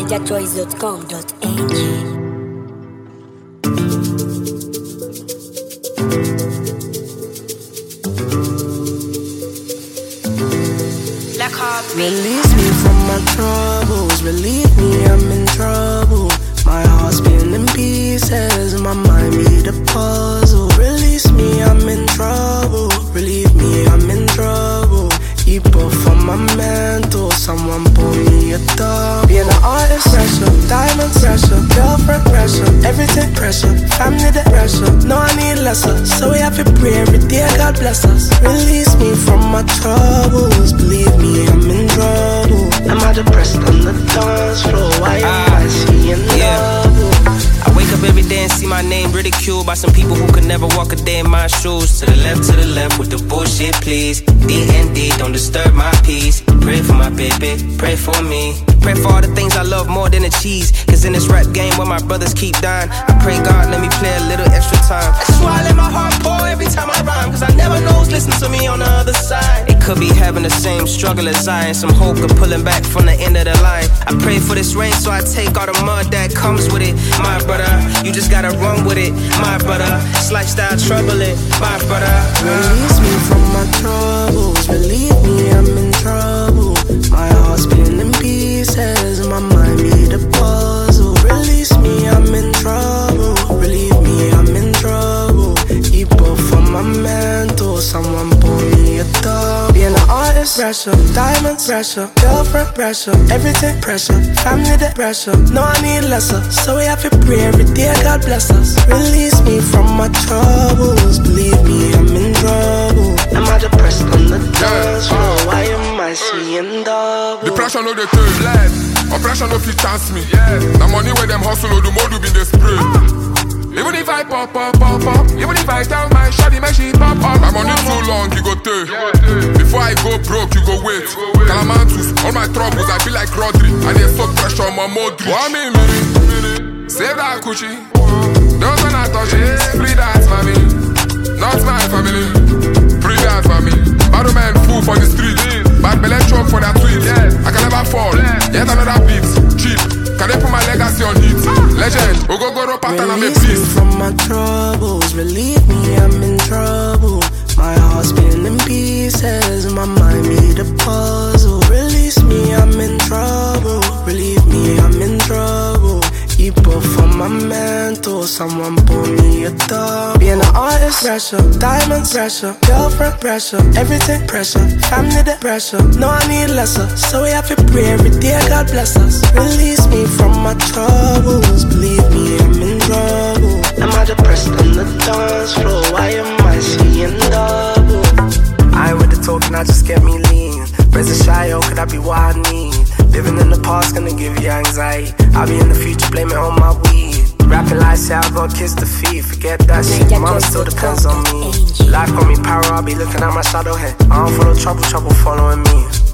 NigerChoice.com.ng. Release me from my troubles, relieve me, I'm in trouble. My heart's been in pieces, my mind be the puzzle. Release me, I'm in trouble, relieve me, I'm in trouble. Keep off on my mental, someone pull me a dog. Being an artist, pressure, diamonds, pressure, girlfriend, pressure, everything pressure, family, the pressure. No, I need lesser, so we have to pray every day, God bless us. Release me from my troubles, believe me, I'm in trouble. Am I depressed on the dance floor? Why am I seeing double? I wake up every day and see my name ridiculed by some people who could never walk a day in my shoes. To the left with the bullshit, please. D&D, don't disturb my peace. Pray for my baby, pray for me. Pray for all the things I love more than the cheese. Cause in this rap game where my brothers keep dying, I pray God let me play a little extra time. That's why I let my heart pour every time I rhyme. Cause I never know who's listening to me on the other side. It could be having the same struggle as I, and some hope of pulling back from the end of the line. I pray for this rain so I take all the mud that comes with it. My brother, you just gotta run with it. My brother, it's lifestyle troubling. My brother, release me from my troubles, believe me, I'm in trouble. My heart's been in pieces, my mind be the puzzle. Release me, I'm in trouble, relieve me, I'm in trouble. Keep off on my mental, someone pull me a dog. Being an artist, pressure, diamonds, pressure, girlfriend, pressure, everything pressure, family, the pressure. No, I need lesser, so we have to pray every day, God bless us. Release me from my troubles, believe me, I'm in trouble. Am I depressed on the dance floor? Why am I seeing double? Depression no dey take life, oppression no fit chance me. The money where them hustle, the more do be they spray. Even if I pop, even if I tell my shawty make she pop up. My money too long, you go take. Before I go broke, you go wait. Calamantus, all my troubles, I feel like Rodri. And they so pressure on my Modric. What me, save that coochie. Don't wanna touch it, free that family. Not my family, free that family. Bad man fool for the street. Bad belly truck for that tweet. I can never fall, yet another beat. Cheap, can they put my legacy on it? Legend, go pattern and make peace. Release me from my troubles, relieve me, I'm in trouble. My heart's been in pieces, my mind be the puzzle. Release me, I'm in trouble, relieve me, I'm in trouble. Keep off on my mental, someone pull me a dog. Being an artist, pressure, diamonds, pressure, girlfriend, pressure, everything pressure, family, the pressure. No, I need lesser, so we have to pray every day, God bless us. Release me from my troubles, believe me, I'm in trouble. Am I depressed on the dance floor? Why am I seeing double? I ain't with the talking, I just get me lean. Raise a shy, oh, could that be what I need? Living in the past gonna give you anxiety. I'll be in the future, blame it on my weed. Rapping like say I got kiss the feet. Forget that shit, mama still depends on me. Life got me power, I'll be looking at my shadow head. I don't follow trouble following me.